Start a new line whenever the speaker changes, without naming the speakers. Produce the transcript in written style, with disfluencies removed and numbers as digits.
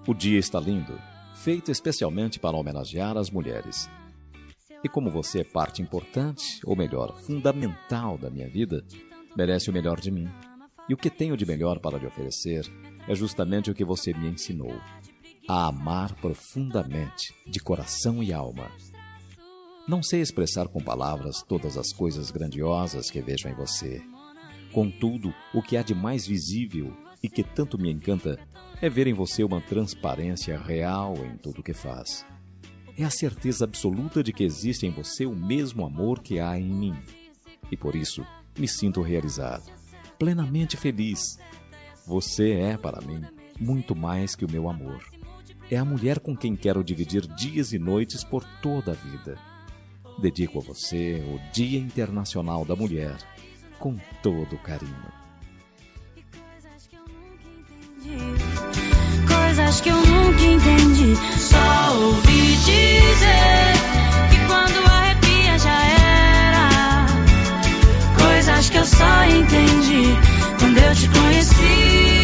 O dia está lindo, feito especialmente para homenagear as mulheres. E como você é parte importante, ou melhor, fundamental da minha vida, merece o melhor de mim. E o que tenho de melhor para lhe oferecer é justamente o que você me ensinou: a amar profundamente, de coração e alma. Não sei expressar com palavras todas as coisas grandiosas que vejo em você. Contudo, o que há de mais visível e que tanto me encanta é ver em você uma transparência real em tudo o que faz. É a certeza absoluta de que existe em você o mesmo amor que há em mim. E por isso me sinto realizado, plenamente feliz. Você é, para mim, muito mais que o meu amor. É a mulher com quem quero dividir dias e noites por toda a vida. Dedico a você o Dia Internacional da Mulher, com todo carinho.
Coisas que eu nunca entendi, só ouvi dizer que quando arrepia já era. Coisas que eu só entendi quando eu te conheci.